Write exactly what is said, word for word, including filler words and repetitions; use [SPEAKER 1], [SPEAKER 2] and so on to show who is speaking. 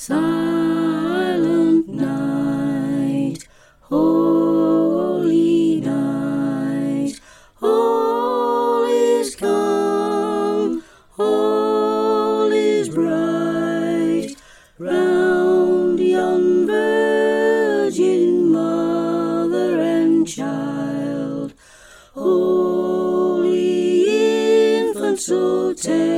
[SPEAKER 1] Silent night, holy night, all is calm, all is bright, round yon Virgin Mother and Child, holy infant so tender.